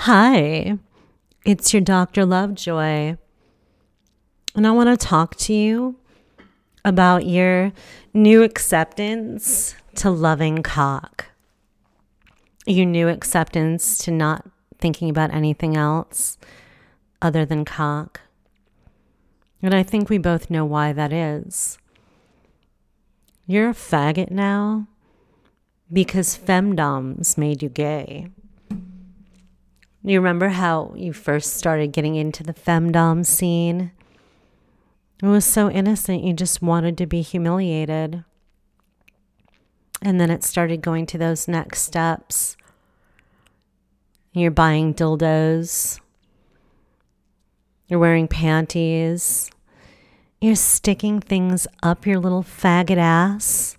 Hi, it's your Dr. Lovejoy, and I want to talk to you about your new acceptance to loving cock, your new acceptance to not thinking about anything else other than cock. And I think we both know why that is. You're a faggot now because femdoms made you gay. You remember how you first started getting into the femdom scene? It was so innocent, you just wanted to be humiliated. And then it started going to those next steps. You're buying dildos. You're wearing panties. You're sticking things up your little faggot ass.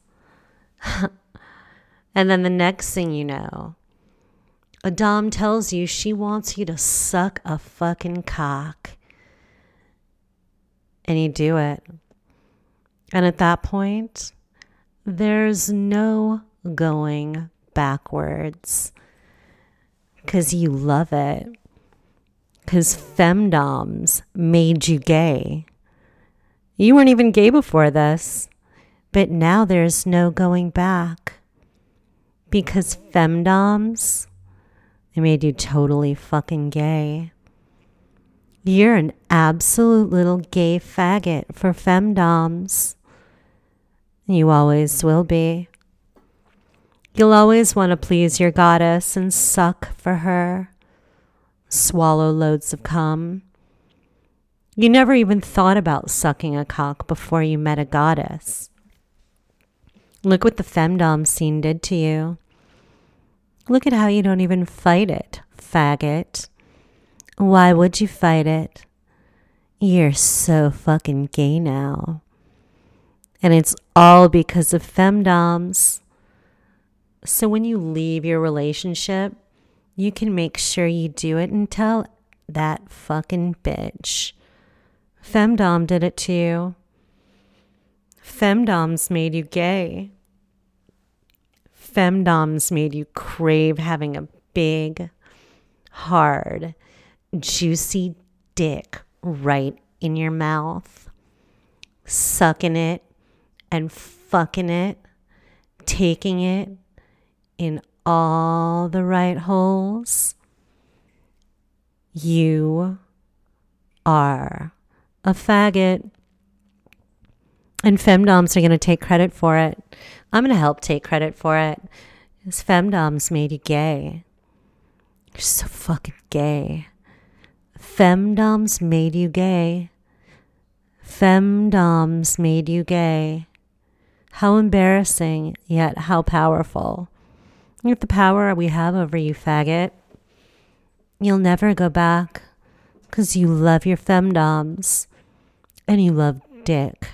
And then the next thing you know, a dom tells you she wants you to suck a fucking cock. And you do it. And at that point, there's no going backwards. Because you love it. Because femdoms made you gay. You weren't even gay before this. But now there's no going back. Because femdoms, they made you totally fucking gay. You're an absolute little gay faggot for femdoms. You always will be. You'll always want to please your goddess and suck for her. Swallow loads of cum. You never even thought about sucking a cock before you met a goddess. Look what the femdom scene did to you. Look at how you don't even fight it, faggot. Why would you fight it? You're so fucking gay now. And it's all because of femdoms. So when you leave your relationship, you can make sure you do it and tell that fucking bitch. Femdom did it to you. Femdoms made you gay. Femdoms made you crave having a big, hard, juicy dick right in your mouth. Sucking it and fucking it. Taking it in all the right holes. You are a faggot. And femdoms are going to take credit for it. I'm going to help take credit for it. Because femdoms made you gay. You're so fucking gay. Femdoms made you gay. Femdoms made you gay. How embarrassing, yet how powerful. With the power we have over you, faggot, you'll never go back. Because you love your femdoms. And you love dick.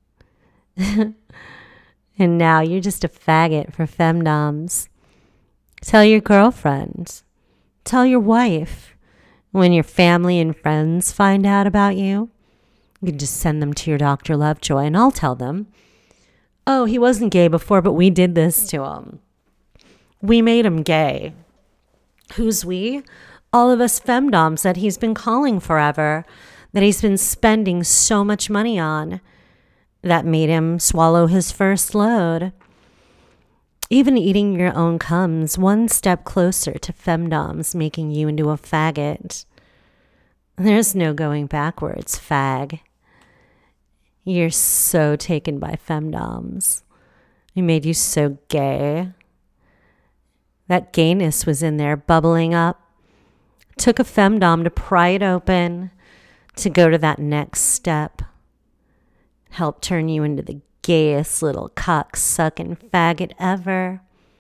And now you're just a faggot for femdoms. Tell your girlfriend. Tell your wife. When your family and friends find out about you, you can just send them to your Dr. Lovejoy and I'll tell them, oh, he wasn't gay before, but we did this to him. We made him gay. Who's we? All of us femdoms that he's been calling forever, that he's been spending so much money on. That made him swallow his first load. Even eating your own cum's one step closer to femdoms making you into a faggot. There's no going backwards, fag. You're so taken by femdoms. It made you so gay. That gayness was in there bubbling up. Took a femdom to pry it open, to go to that next step. Help turn you into the gayest little cock-sucking faggot ever.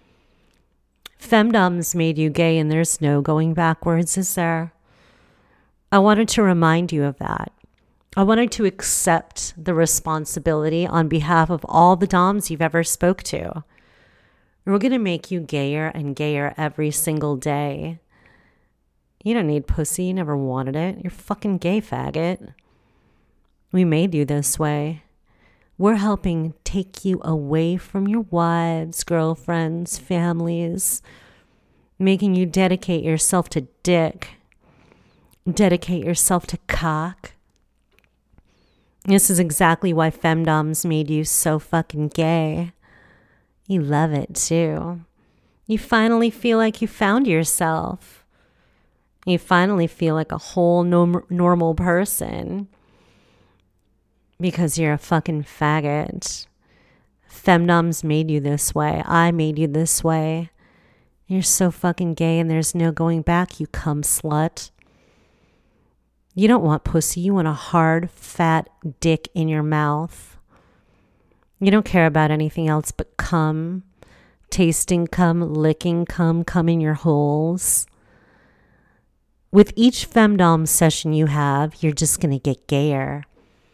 Femdoms made you gay and there's no going backwards, is there? I wanted to remind you of that. I wanted to accept the responsibility on behalf of all the doms you've ever spoke to. We're going to make you gayer and gayer every single day. You don't need pussy. You never wanted it. You're fucking gay, faggot. We made you this way. We're helping take you away from your wives, girlfriends, families, making you dedicate yourself to dick, dedicate yourself to cock. This is exactly why femdoms made you so fucking gay. You love it too. You finally feel like you found yourself. You finally feel like a whole normal person because you're a fucking faggot. Femdoms made you this way. I made you this way. You're so fucking gay and there's no going back, you cum slut. You don't want pussy. You want a hard, fat dick in your mouth. You don't care about anything else but cum. Tasting cum, licking cum, cum in your holes. With each femdom session you have, you're just going to get gayer.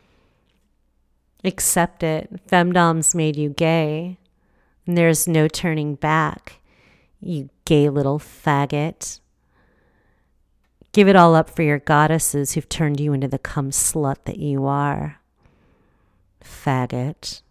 Accept it. Femdoms made you gay. And there's no turning back. You gay little faggot. Give it all up for your goddesses who've turned you into the cum slut that you are. Faggot.